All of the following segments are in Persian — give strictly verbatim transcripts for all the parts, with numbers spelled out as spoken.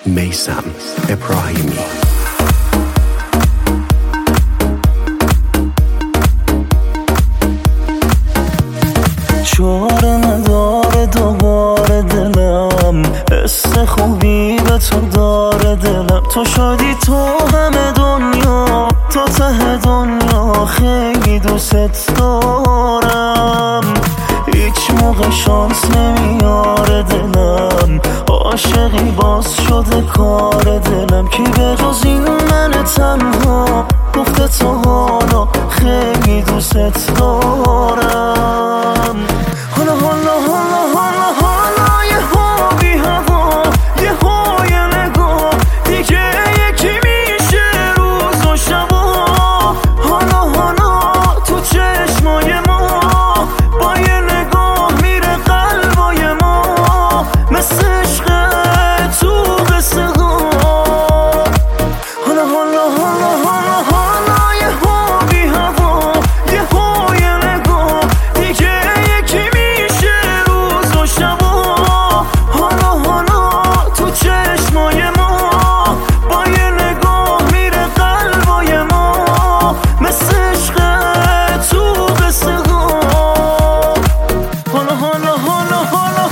میثم ابراهیمی. چاره نداره دوباره دلم، حس خوبی به تو داره دلم. تو شدی تو همه دنیا، تو ته دنیا، خیلی دوست دارم. هیچ موقع شانس نمیاره دلم، عاشقی باز شده کار دلم. کی به جز این من تنها گفته تو حالا خیلی دوست دارم. حالا حالا حالا حالا حالا یه ها بی هوا، یه ها یه نگاه دیگه یکی میشه روز و شبا. حالا حالا تو چشمای ما، با یه نگاه میره قلبای ما، مثل عشق تو قصه ها. حالا حالا حالا حالا حالا یه ها بی هوا، یه ها یه نگاه دیگه یکی میشه روز و شبا. حالا حالا تو چشمای ما، با یه نگاه میره قلبای ما، مثل عشق تو قصه ها. حالا حالا حالا حالا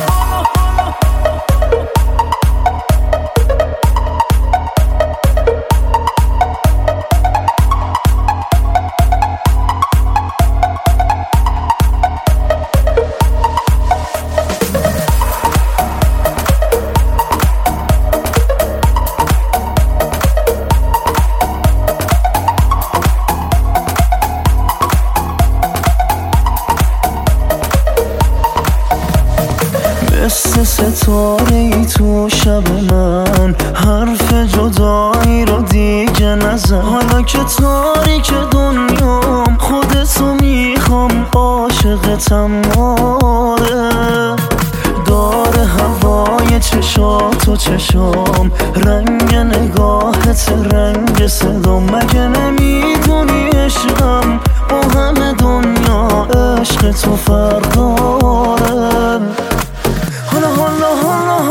مثل ستاره ای تو شب من، حرف جدایی رو دیگه نزن. حالا که تاریک دنیام، خودتو میخوام، عاشقتم آره. داره هوای چشات و چشام، رنگ نگاهت رنگ صدام. مگه نمیدونی عشقم با همه دنیا، عشق تو فرق داره. حالا حالا حالا